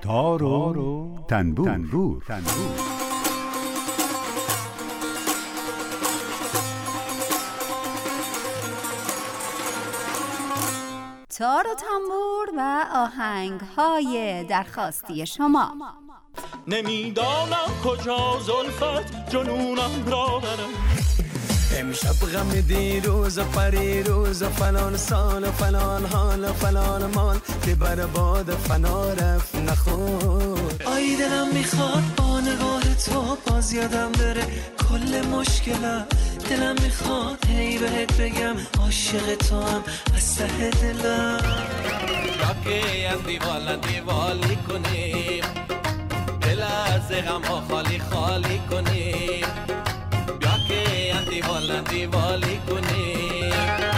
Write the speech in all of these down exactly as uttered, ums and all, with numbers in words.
تار و تنبور, تنبور. تنبور. تار و تنبور و آهنگ‌های درخواستی شما. نمیدانم کجا زلفت جنونم را برم، امشب غم دیروز و پریروز و فلان سال و فلان حال و فلان مال که بر باد فنا رفت نخور. آی دلم میخواد با نگاه تو باز یادم بره کل مشکلم، دلم میخواد هی بهت بگم عاشق تو هم از ته دلم. راکی از دیوال دیوالی کنیم، دل از غم ها خالی خالی کنیم، بیا که از دیوال دیوالی کنیم.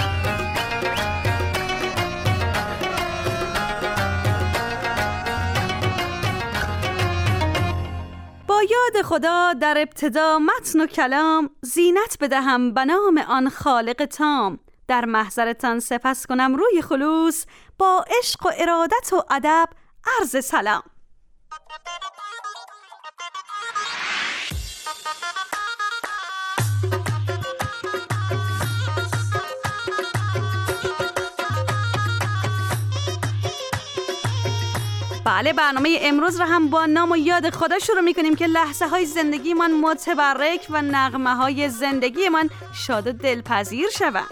با یاد خدا در ابتدا متن و کلام، زینت بدهم به نام آن خالق تام. در محضرتان سپس کنم روی خلوص، با عشق و ارادت و ادب عرض سلام. بله، برنامه امروز رو هم با نام و یاد خدا شروع میکنیم که لحظه های زندگی من متبرک و نغمه های زندگی من شاد و دلپذیر شوند.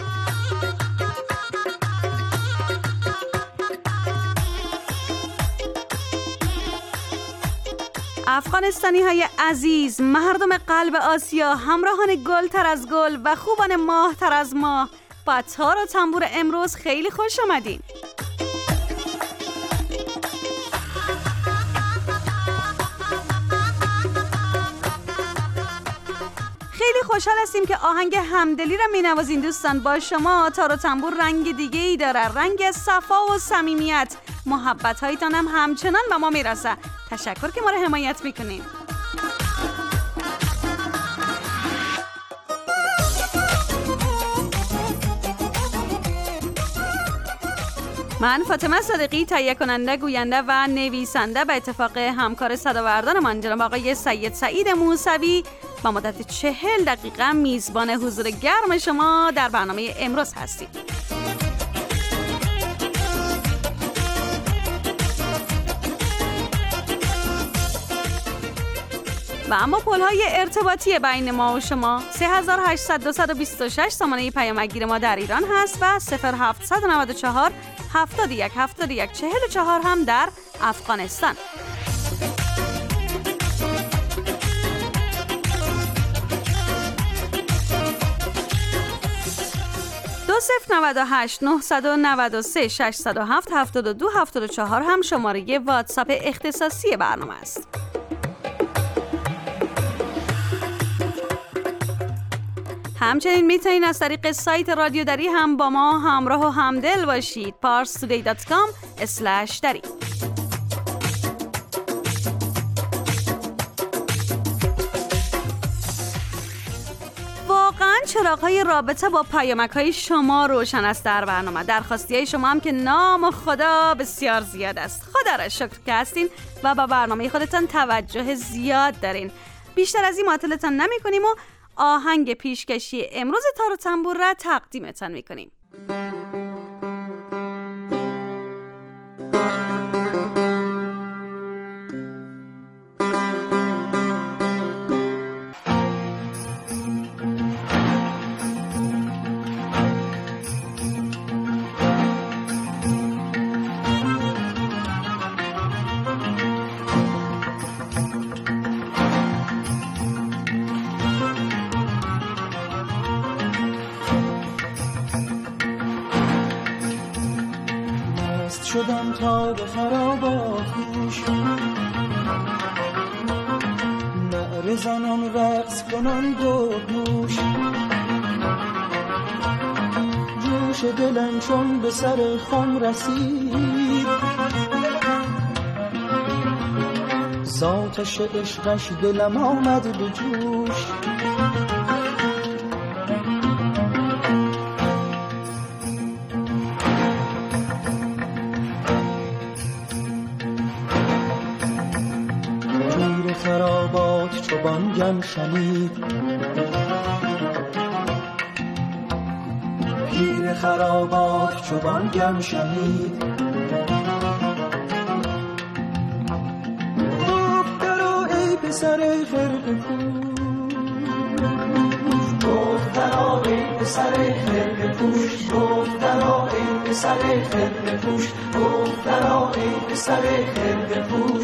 افغانستانی های عزیز، مردم قلب آسیا، همراهان گل تر از گل و خوبان ماه تر از ماه، با تار و تنبور امروز خیلی خوش آمدین. خیلی خوشحال هستیم که آهنگ همدلی را می‌نوازین دوستان. با شما تار و تنبور رنگ دیگه ای داره، رنگ صفا و صمیمیت. محبت هایتان هم همچنان به ما میرسه. تشکر که ما رو حمایت میکنین. من فاطمه صادقی، تهیه کننده، گوینده و نویسنده، به اتفاق همکار صداوردان من جناب آقای سید سعید موسوی با مدت چهل دقیقه میزبان حضور گرم شما در برنامه امروز هستیم. و اما پل‌های ارتباطی بین ما و شما سه هزار و هشتصد و بیست و شش سامانه پیامگیر ما در ایران هست و صفر هفتصد و نود و چهار هفتاد و یک هفتاد و یک چهل و چهار هم در افغانستان. دو صفر نود و هشت نهصد و نود و سه ششصد و هفت هفتاد و دو هفتاد و چهار هم شماره واتساپ اختصاصی برنامه است. همچنین میتونید از طریق سایت رادیو دری هم با ما همراه و همدل باشید. پارس تودی دات کام اسلش دری. واقعا چراغ‌های رابطه با پیامک‌های شما روشن است در برنامه. درخواستی‌های شما هم که نام خدا بسیار زیاد است. خدا را شکر که هستین و با برنامه خودتان توجه زیاد دارین. بیشتر از این معطلتان نمی‌کنیم و آهنگ پیشکشی امروز تار و تنبور را تقدیمتان میکنیم. شدم تا به خرابات گوش نعره زنان رقص کنان دود نوش جوش دلم چون به سر خم رسید ذاتش عشقش دلم آمد به جوش خرابات چوبان گم شنید. گفت درا ای پسر خرقه پوش، گفت درا ای پسر خرقه پوش، گفت درا ای پسر خرقه پوش، گفت درا ای پسر خرقه پوش.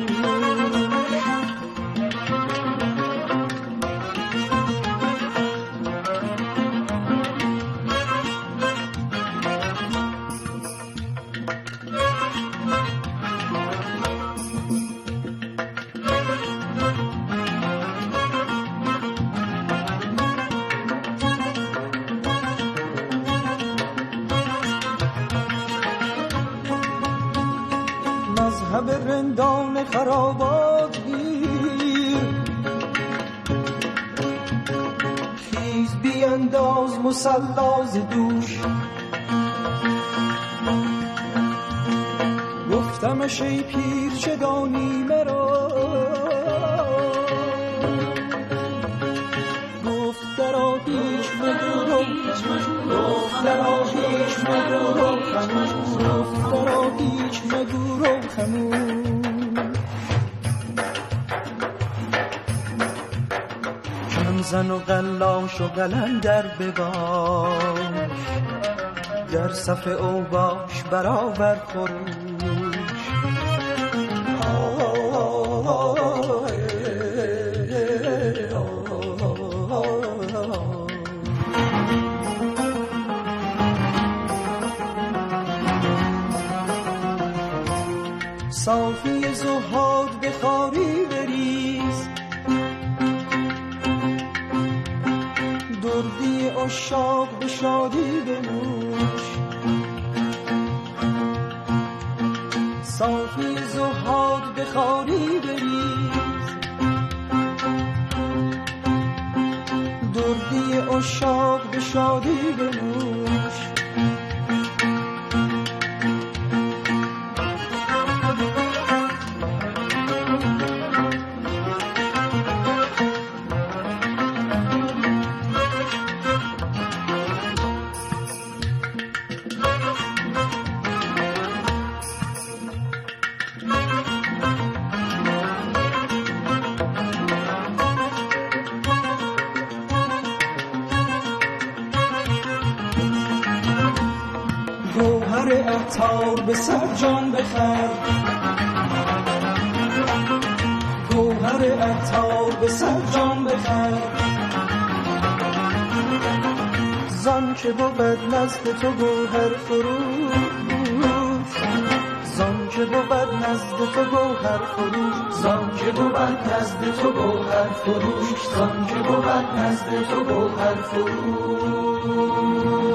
مذهب رندان خرابات گیر، خیز بیانداز مسلاز دوش. گفتمش ای پیر چه دانی مرا، گفت درا هیچ مگو، گفت درا هیچ مگو، گفت درا هیچ مگو رو خموش. کم زن و قلاش و قلندر بباش، در صف اوباش برابر خروش. صافی زهاد به خاری بریز، دردی عشاق به شادی بنوش. صافی زهاد به خاری بریز، دردی عشاق به شادی بنوش. گوهر عطار به صد جان بخر، گوهر عطار به صد جان بخر. زان که بود نزد تو گوهر فروش، زان که بود نزد تو گوهر فروش، زان که بود نزد تو گوهر فروش، زان که بود نزد تو گوهر فروش.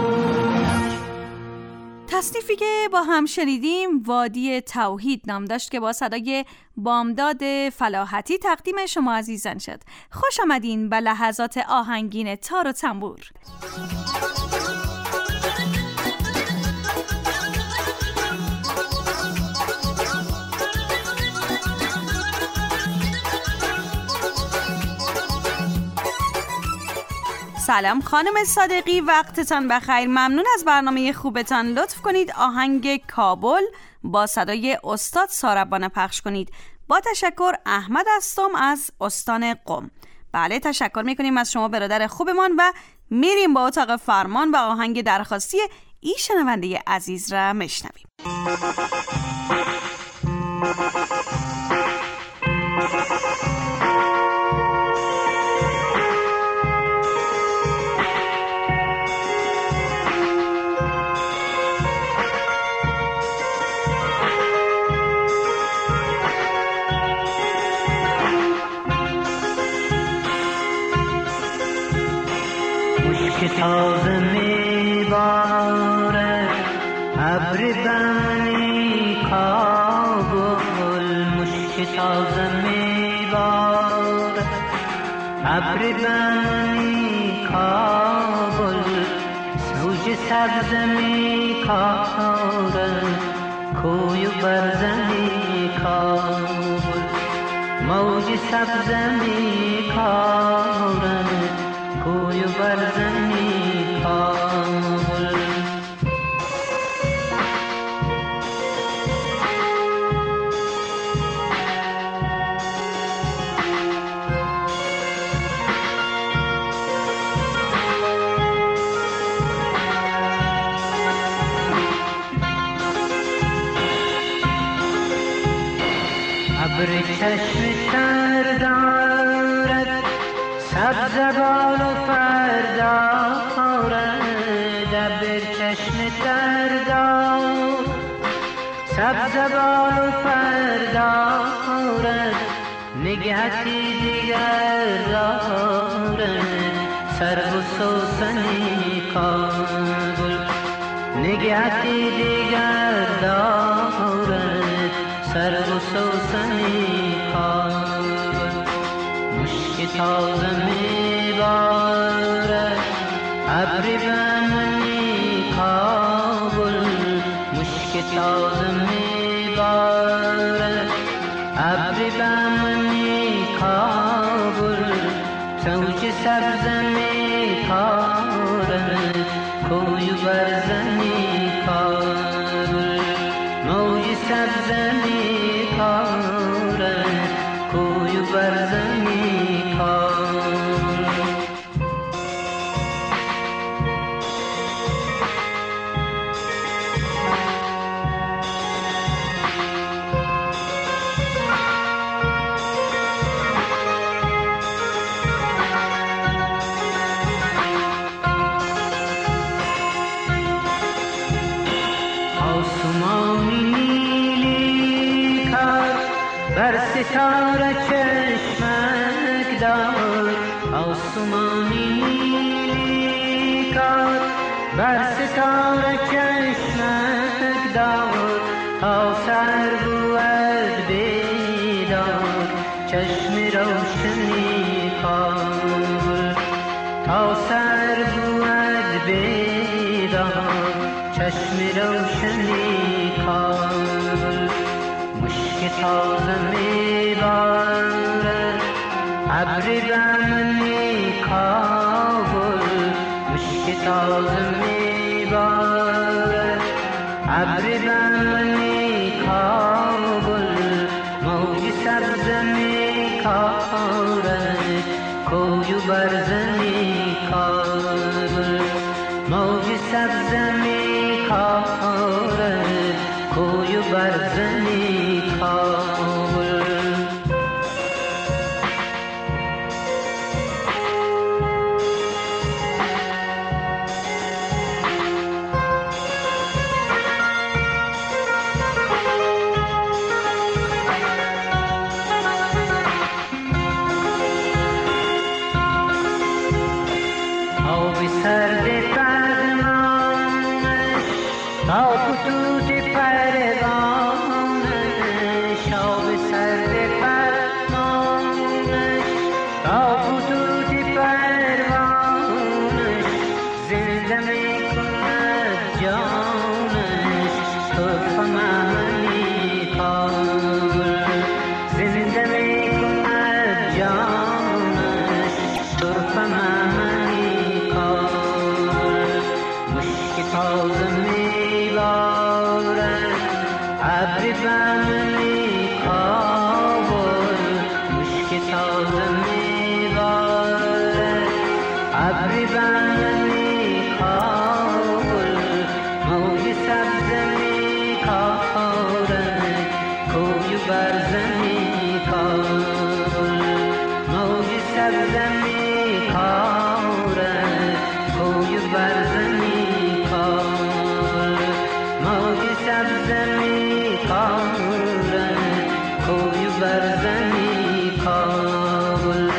تصنیفی که با هم شنیدیم وادی توحید نام داشت که با صدای بامداد فلاحتی تقدیم شما عزیزان شد. خوش آمدین به لحظات آهنگین تار و تنبور. سلام خانم صادقی، وقتتان بخیر. ممنون از برنامه خوبتان. لطف کنید آهنگ کابل با صدای استاد ساربانه پخش کنید. با تشکر، احمد هستم از استان قم. بله تشکر میکنیم از شما برادر خوبمان و میریم با اتاق فرمان و آهنگ درخواستی این شنونده عزیز را مشنویم. که تازه میباره ابر بنی کابل، مشک تازه میباره ابر بنی کابل، سوج سبز میکاره کوی و برزنی کابل، موج سبز میکاره کوی و برزنی کابل. چشم تر دارد سبز بال و پر دارد ابر چشم تر دارد سبز بال و پر دارد نگهتی دیگر دارد سرو و سوسنی کابل نگهتی دیگر دارد سرو و سوسنی کابل مشک تازه میبارد ابری بمنی کابل مشک تازه میبارد ابری بمنی کابل سوچ سبز میکارد کوی برزنی کابل موج سبز میکارد کوی برزنی کابل ستاره چشمک دار آسمانی نیلی کار بر ستاره چشمک دار تا سر بود بیدار چشم روشنی کار تا سر بود بیدار چشم روشنی کار مشک تازه میبارد ابری بمنی کابل مشک تازه میبارد ابری بمنی کابل موج سبز میکارد کوی برزنی کابل موج سبز میکارد کوی برزنی کابل آب سرد پرمانش تا خطوط پروانش آب سرد پرمانش تا خطوط پروانش زنده میکند جانش طرف معنی کابل زنده میکند جانش طرف معنی کابل مشک تازه میبارد ابری بمنی کابل مشک تازه میبارد ابری بمنی کابل موج سبز میکارد کوی برزنی کابل موج سبز میکارد کوی برزنی کابل موج سبز میکارد کوی برزنی کابل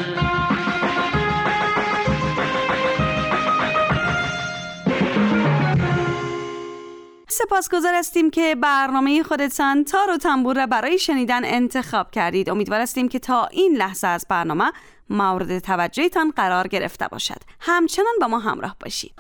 سپاسگزار هستیم که برنامه خودتان تار و تنبور را برای شنیدن انتخاب کردید. امیدوار هستیم که تا این لحظه از برنامه مورد توجهتان قرار گرفته باشد. همچنان با ما همراه باشید.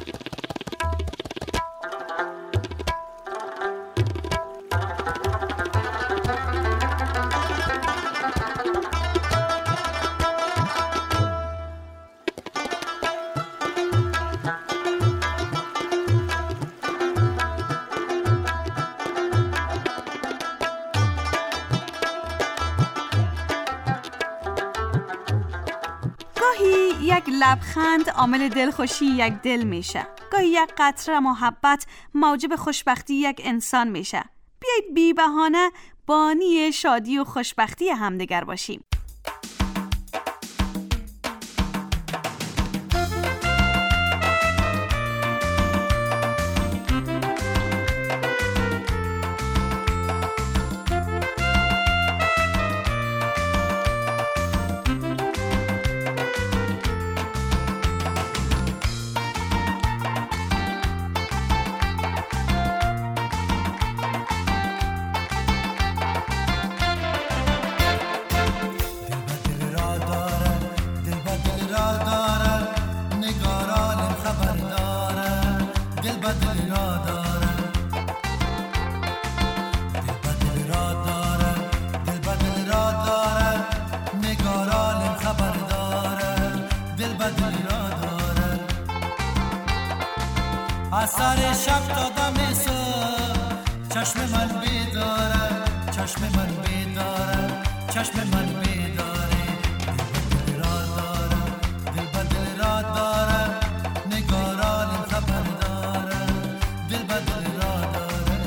گاهی یک لبخند عامل دلخوشی یک دل میشه. گاهی یک قطره محبت موجب خوشبختی یک انسان میشه. بیایید بی بهانه بانی شادی و خوشبختی همدیگر باشیم. سر شب تا دم صبح چشم من بیداره، چشم من بیداره، چشم من بیداره. دل را داره، دل به دل را داره، نگاران خبر داره، دل به دل را داره.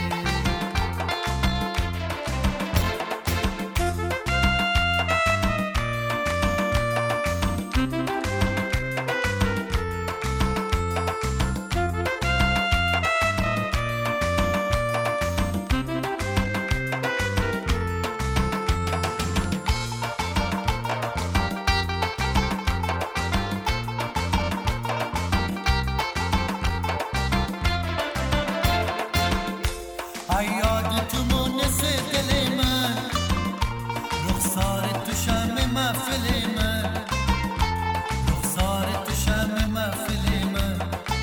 یاد تو مونس دل من، رخسار تو شم محفل من، رخسار تو شم محفل من.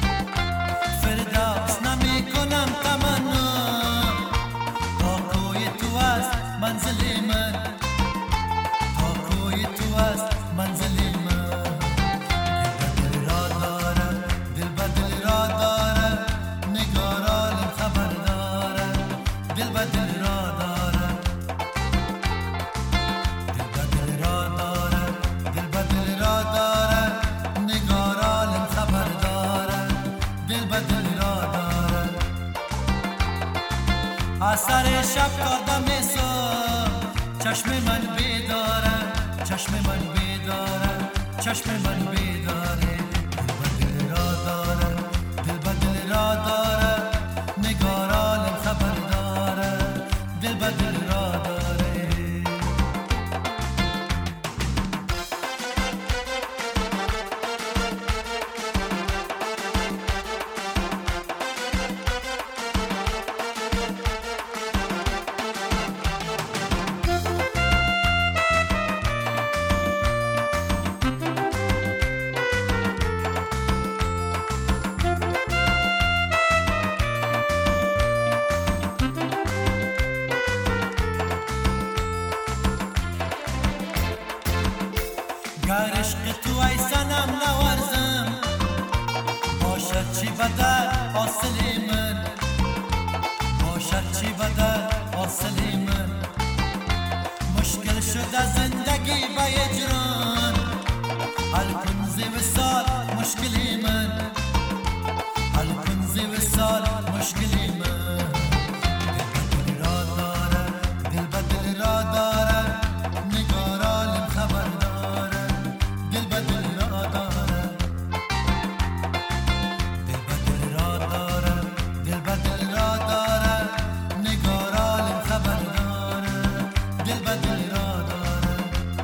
فردوس نمی کنم تمنا، تا کوی تو است منزل من، تا کوی تو است منزل من. دل به دل را داره، دل به دل را داره، نگاران خبر داره، دل به دل را داره، دل به دل را داره، دل به دل را داره، نگاران خبر داره، دل به دل را داره. اثر شب تا دم صبح چشم من بیداره، چشم من بیداره، چشم من بیداره. دل به دل را داره، دل به دل را داره، نگاران خبر داره، دل به دل را داره. گر عشق تو ای صنم نورزم، باشد چی بدل حاصل من، باشد چی بدل حاصل من. مشکل شده زندگی به اجران، حل کن ز وصال مشکل من، حل کن ز وصال مشکل من. دل به دل را داره، دل به دل را داره، نگاران خبر داره، دل به دل را داره، دل به دل را داره، دل به دل را داره، نگاران خبر داره، دل به دل را داره.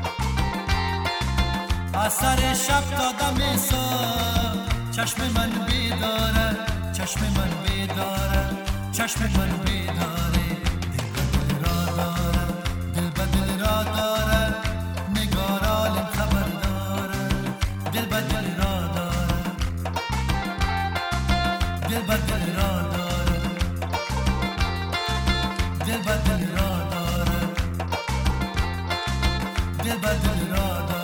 اثر شب تا دم صبح چشم من بیداره، چشم من بیداره، چشم من بیداره. دل به دل را داره، دل به دل را داره، نگاران خبر داره، دل به دل را داره، دل به دل را داره، دل به دل را داره، دل به دل را داره.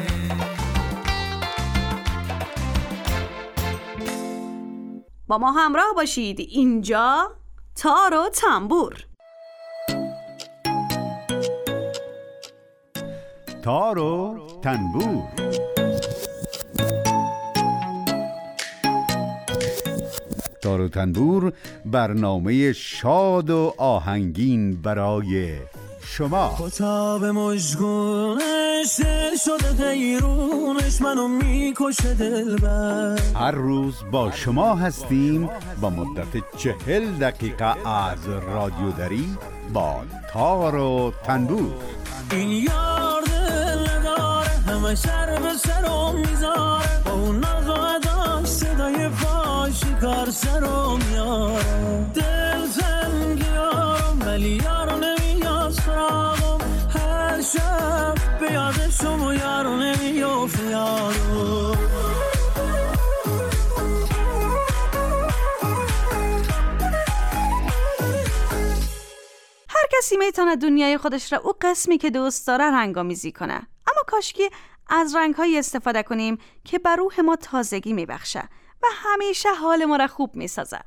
با ما همراه باشید. اینجا تار و تنبور. تار و تنبور. تار و تنبور برنامه شاد و آهنگین برای شما. کتاب مژگونش دل شده حیرونش منو میکشه دلبر. هر روز با شما هستیم با مدت چهل دقیقه از رادیو دری با تار و تنبور. این یار دل داره همه سر به سرم میذاره، با اون نقاداش صدای پاشی کار سرم میاره. دل زنگی یارم ولی یارو نمیاد سراغم، هر شب به یادشم و یارو نمیافت یارو. کسی میتونه دنیای خودش را او قسمی که دوست داره رنگ‌آمیزی کنه، اما کاشکی از رنگ‌هایی استفاده کنیم که بر روح ما تازگی میبخشه و همیشه حال ما را خوب میسازه.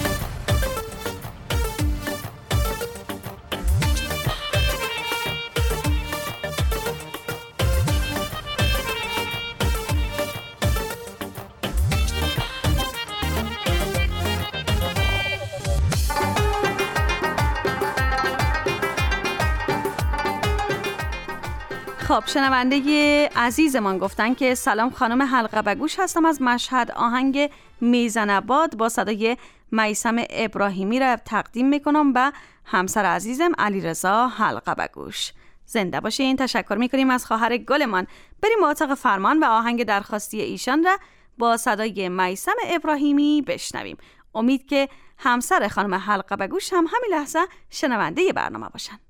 خب شنونده عزیزمان گفتن که سلام خانم حلقه بگوش هستم از مشهد، آهنگ میزن آباد با صدای میثم ابراهیمی را تقدیم میکنم و همسر عزیزم علیرضا حلقه بگوش. زنده باشین. تشکر میکنیم از خواهر گلمان. بریم با اتاق فرمان و آهنگ درخواستی ایشان را با صدای میثم ابراهیمی بشنویم. امید که همسر خانم حلقه بگوش هم همین لحظه شنونده برنامه باشن.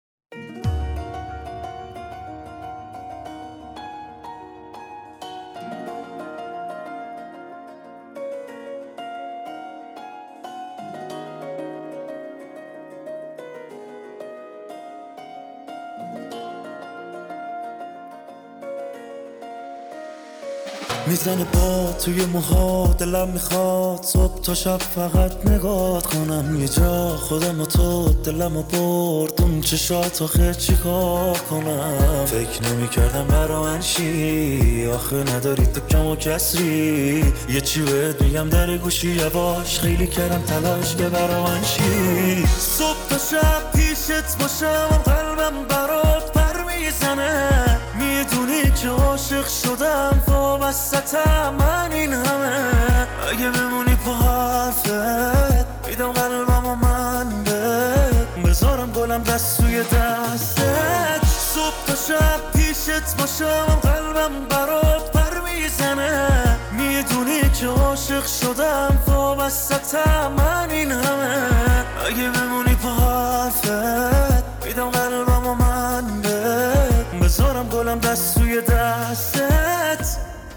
میزنه پا توی موها، دلم میخواد صبح تا شب فقط نگاه کنم. یه جا خودم و تو دلم برد اون چشات آخه چی کار کنم. فکر نمی کردم برا من شی، آخه نداری تو کم و کسری. یه چی بهت میگم در گوشی یواش، خیلی کردم تلاش که برا من شی. صبح تا شب پیشت باشم قلبم برات پر میزنه. میدونی که عاشق شدم وابستم من این همه. اگه بمونی پا حرفت میدم قلبم و من بهت، بذارم گلم دست توی دستت. صبح تا شب پیشت باشم قلبم برات پر میزنه. میدونی که عاشق شدم وابستم من این همه. اگه بمونی پا حرفت میدم قلبم و من بهت، بذارم گلم دست توی دستت.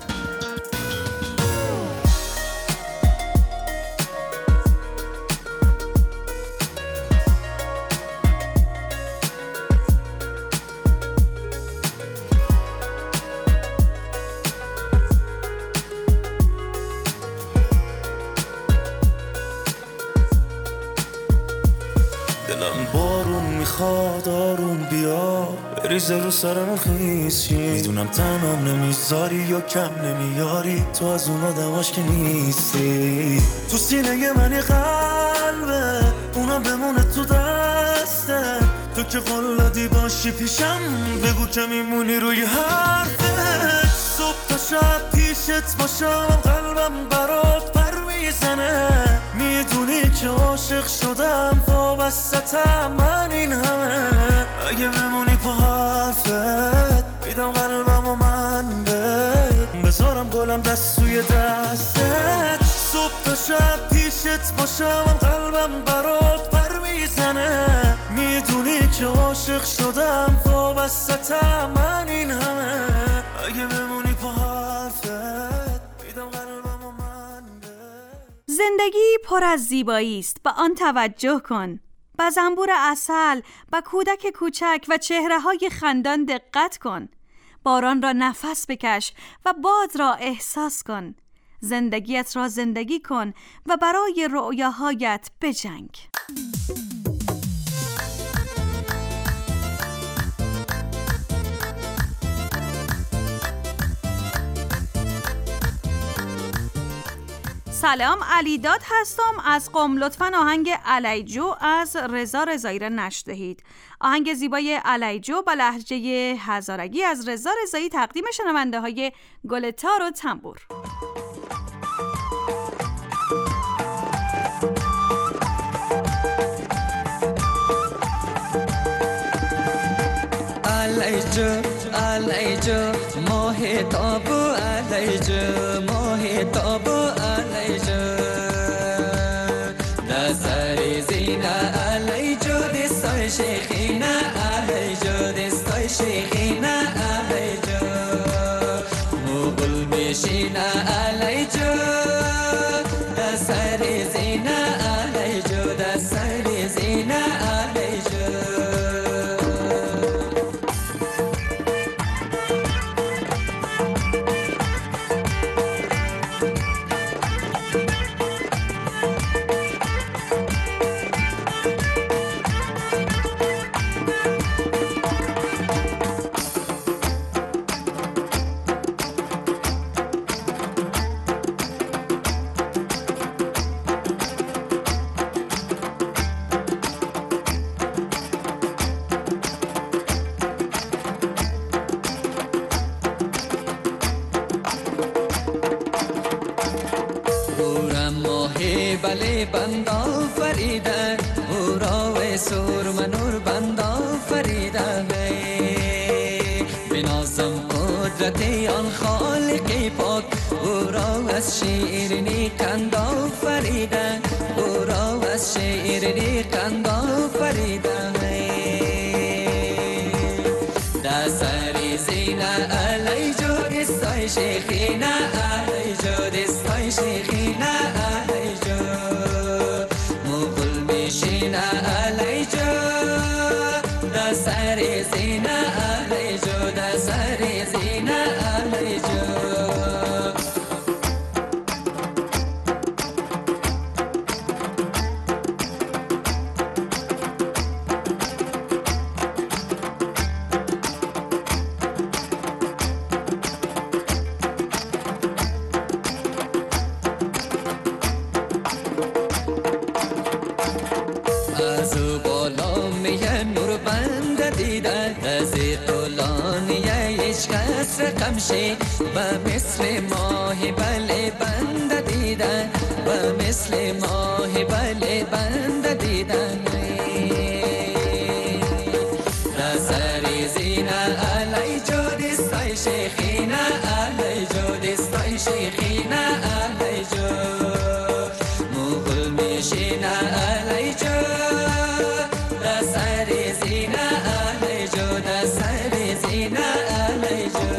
دلم بارون میخواد آروم بیا، بریزه رو سرم خیسی. میدونم تنم نمیذاری یا کم نمیاری، تو از اون آدماش که نیستی. تو سینه منی قلبه اونم بمونه تو دسته. تو که قلادی باشی پیشم بگو که میمونی روی حرفت. صبح تا شب پیشت باشم قلبم برات پر میزنه. میدونی که عاشق شدم وابستم من این همه. اگه بمونی پا حرفت میدم قلبم و من بهت، بذارم گلم دست توی دستت. صبح تا شب پیشت باشم قلبم برات پر میزنه. میدونی که عاشق شدم وابستم من این همه. اگه بمونی پا حرفت میدم قلبم و من بهت. زندگی پر از زیبایی است، به آن توجه کن. به زنبور عسل، به کودک کوچک و چهره‌های خندان دقت کن. باران را نفس بکش و باد را احساس کن. زندگیت را زندگی کن و برای رؤیاهایت بجنگ. سلام، علیداد هستم از قم. لطفاً آهنگ علیجو از رضا رضایی را نشر دهید. آهنگ زیبای علیجو با لهجه هزارگی از رضا رضایی تقدیم شنونده های گل تار و تنبور. علیجو علیجو ماه تابو علیجو ماه تابو علیجو دسر زینه علیجو دستای شیخینه علیجو دستای شیخینه علیجو مغل میشینه علیجو دسر زینه علیجو دسر زینه علیجو بله بندا فریده او را سور منور بندا فریده بنازم قدرت آن خالق پاک او را از شیرینی کندا فریده او را از شیرینی کندا فریده دسر زینه علیجو دستای شیخینه علیجو دستای شیخینه علیجو مغل میشینه علیجو دسر زینه علیجو دسر زینه علیجو قمشی و مثل ماه بله بند دیدن و مثل ماه بله بند دیدن نظر زینه علیجو دستای شیخینه علیجو دستای شیخینه علیجو مغل میشینه علیجو نظر زینه علیجو نظر زینه علیجو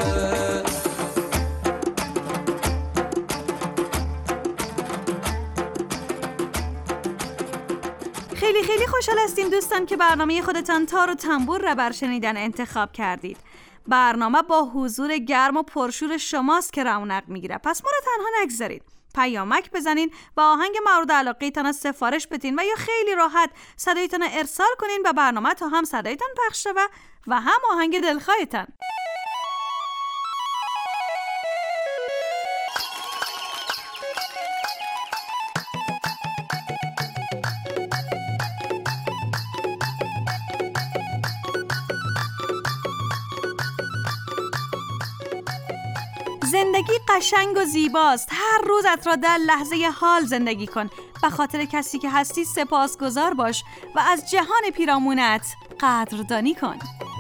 خیلی خیلی خوشحال هستیم دوستان که برنامه خودتان تار و تنبور را بر شنیدن انتخاب کردید. برنامه با حضور گرم و پرشور شماست که رونق میگیره، پس ما را تنها نگذارید. پیامک بزنین و آهنگ مورد علاقه تان سفارش بدین و یا خیلی راحت صدایتان ارسال کنین و برنامه تا هم صدایتان پخش شوه و هم آهنگ دلخواهتان. زندگی قشنگ و زیباست. هر روزت را در لحظه حال زندگی کن. به خاطر کسی که هستی سپاسگزار باش و از جهان پیرامونت قدردانی کن.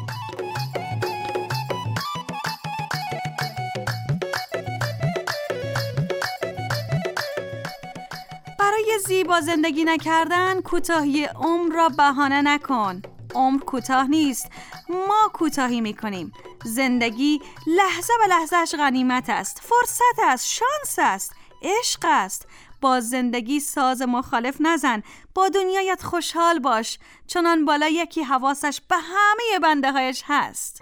برای زیبا زندگی نکردن کوتاهی عمر را بهانه نکن. عمر کوتاه نیست، ما کوتاهی میکنیم. زندگی لحظه به لحظهش غنیمت است، فرصت است، شانس است، عشق است. با زندگی ساز مخالف نزن، با دنیایت خوشحال باش، چنان بالا یکی حواسش به همه بنده هایش هست.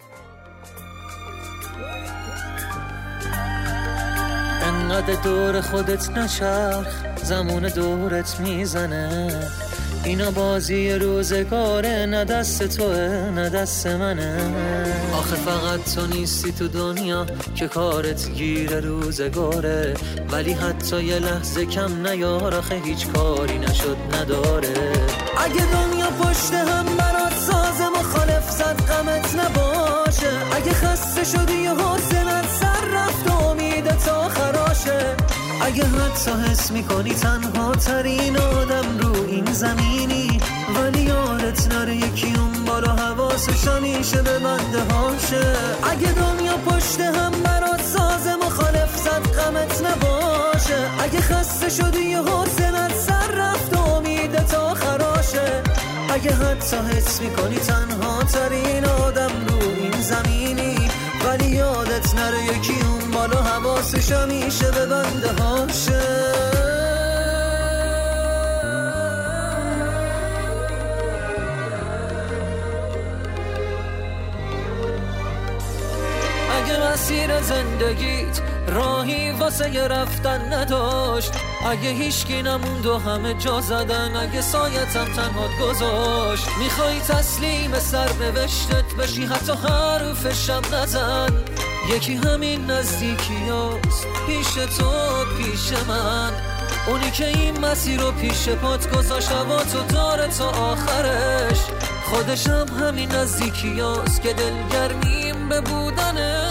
انقدر دور خودت نچرخ، زمان دورت میزنه. اینا بازی روزگاره، نه دست توه نه دست منه. آخه فقط تو نیستی تو دنیا که کارت گیره روزگاره، ولی حتی یه لحظه کم نیار، آخه هیچ کاری نشد نداره. اگه دنیا پشت هم برات سازه مخالف زد غمت نباشه، اگه خسته شدی و حسنت سر رفت و امیدت آخراشه، اگه حتی حس میکنی تنها ترین آدم رو این زمینی، ولی یادت نره یکی اون بالا حواسش همیشه به بنده هاشه. اگه دنیا پشت هم برات سازه مخالف زد غمت نباشه، اگه خسته شدی و حسنت سر رفت و امیدت آخراشه، اگه حتی حس میکنی تنها ترین آدم رو این زمینی، ولی یادت نره یکی اون بالا حواسش همیشه به بنده هاشه. اگه مسیر زندگیت راهی واسه ی رفتن نداشت، اگه هیچکی نموند و همه جا زدن، اگه سایتم تنهات گذاشت، میخوای تسلیم سرنوشتت بشی حتی حرفشم نزن، یکی همین نزدیکی هست پیش تو پیش من، اونی که این مسیر رو پیش پات گذاشت هوا تو داره تا آخرش، خودش هم همین نزدیکی هست که دلگرمیم به بودنه.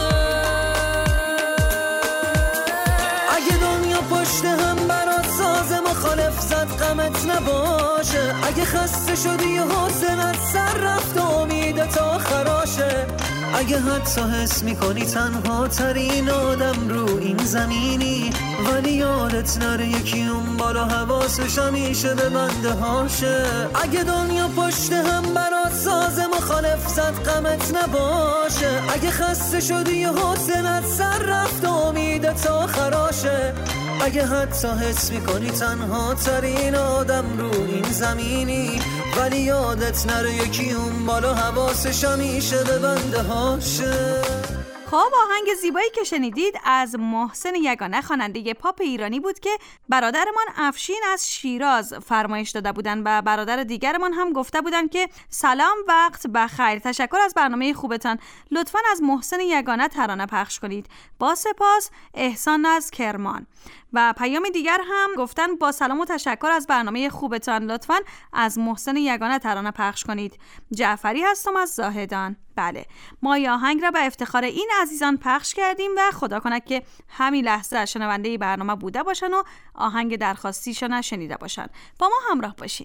اگه دنیا پشت هم برات سازه مخالف زد غمت نباشه، اگه خسته شدی و حسنت سر رفت و امیدت آخراشه، اگه حتی حس میکنی تنها ترین آدم رو این زمینی، ولی یادت نره یکی اون بالا حواسش همیشه به بنده هاشه. اگه دنیا پشت هم برات سازه مخالف زد غمت نباشه، اگه خسته شدی و حسنت سر رفت و امیدت آخراشه، اگه حتی حس میکنی تنها ترین آدم رو این زمینی، ولی یادت نره یکی اون بالا حواسش همیشه به بنده هاشه. خب آهنگ زیبایی که شنیدید از محسن یگانه خواننده پاپ ایرانی بود که برادرمان افشین از شیراز فرمایش داده بودن و برادر دیگرمان هم گفته بودن که سلام وقت بخیر، تشکر از برنامه خوبتان، لطفاً از محسن یگانه ترانه پخش کنید، با سپاس احسان از کرمان. و پیام دیگر هم گفتن با سلام و تشکر از برنامه خوبتان، لطفاً از محسن یگانه ترانه پخش کنید، جعفری هستم از زاهدان. بله، ما این آهنگ را به افتخار این عزیزان پخش کردیم و خدا کنه که همین لحظه شنونده برنامه بوده باشن و آهنگ درخواستیشون شنیده باشن. با ما همراه باشین.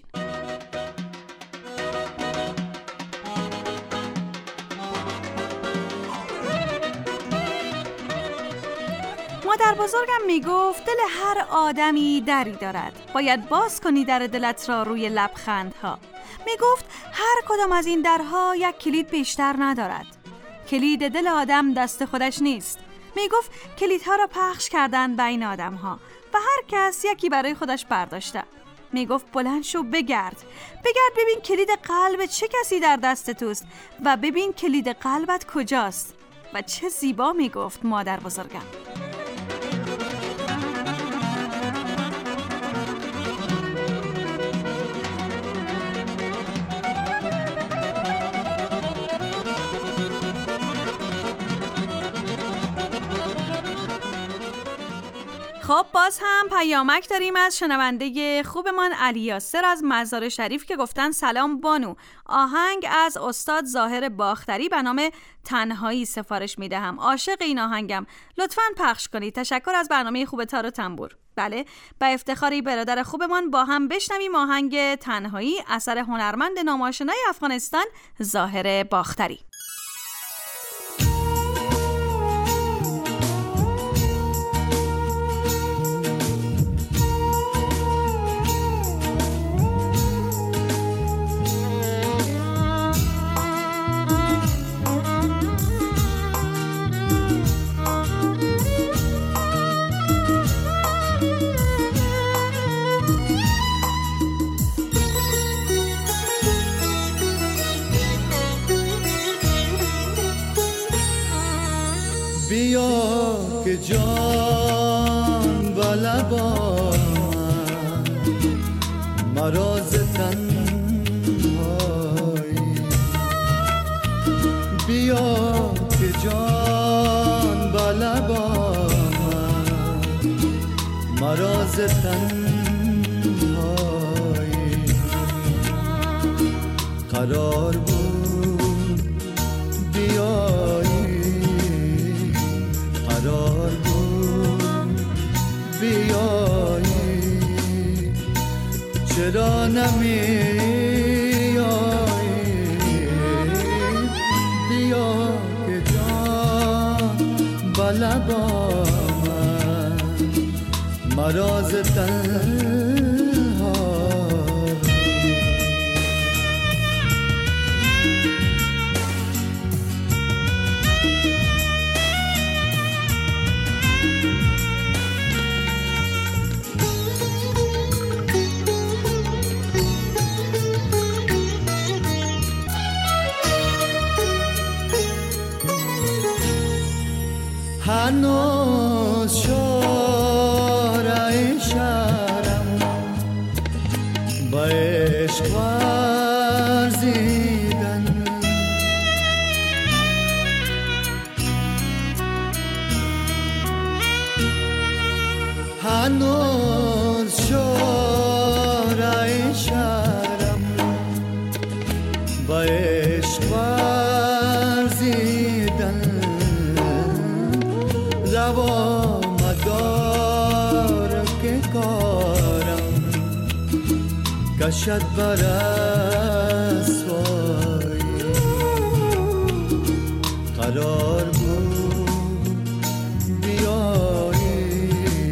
مادر بزرگم میگفت دل هر آدمی دری دارد، باید باز کنی در دلت را روی لبخندها. میگفت هر کدام از این درها یک کلید بیشتر ندارد، کلید دل آدم دست خودش نیست. میگفت کلیدها را پخش کردن بین آدمها و هر کس یکی برای خودش برداشته. میگفت بلند شو بگرد بگرد ببین کلید قلب چه کسی در دست توست و ببین کلید قلبت کجاست. و چه زیبا میگفت مادر بزرگم. خب باز هم پیامک داریم از شنونده خوبمان علی یاسر از مزار شریف که گفتن سلام بانو، آهنگ از استاد ظاهر باختری به نام تنهایی سفارش میدهم، عاشق این آهنگم، لطفاً پخش کنید، تشکر از برنامه خوب تار و تنبور. بله، به افتخاری برادر خوبمان با هم بشنویم آهنگ تنهایی اثر هنرمند ناماشنای افغانستان ظاهر باختری. بیا که جان و لبان مرا ز تن مراز تنهایی قرار بود بیایی، قرار بود بیایی، چرا نمیایی؟ بیا که جان بلبا من مراز تنهایی. هنوز شارع شهرم با عشق ورزیدن، هنوز شارع شهرم با عشق ورزیدن، روا مدار که کارم کشد بر اسوایی، قرار بود بیایی،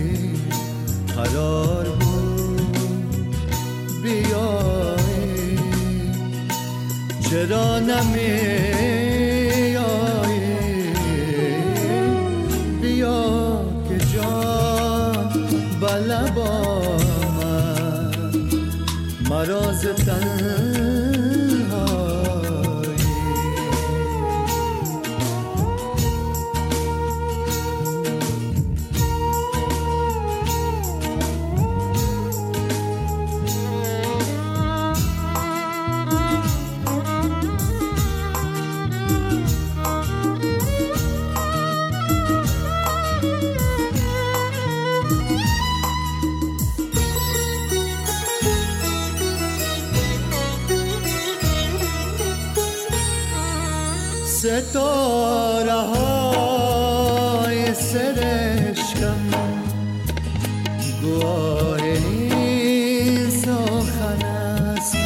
قرار بود بیایی، چرا نمیایی؟ لبا من مراز تنهایی. ستاره های سرشکم گواه این سخن است،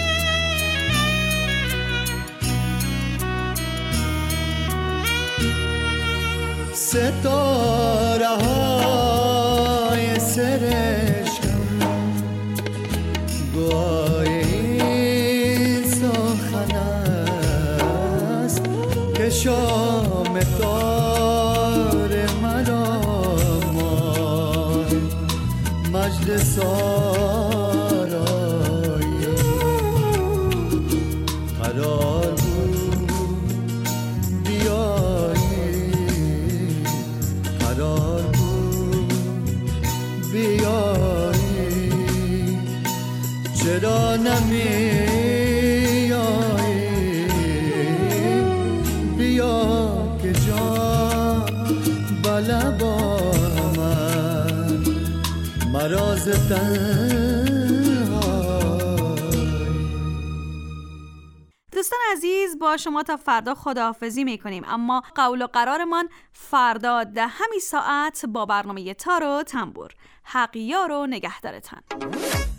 ستاره های سرشکم گواه این سخن است که شام دار مرا مای مجلس آرایی، قرار بود بیایی، قرار بود بیایی، چرا نمیایی؟ بیا که جان بلبا من مراز تنهایی. دوستان عزیز، با شما تا فردا خداحافظی میکنیم، اما قول و قرارمان فردا ده همین ساعت با برنامه تار و تنبور. حق یار و نگهدارتان.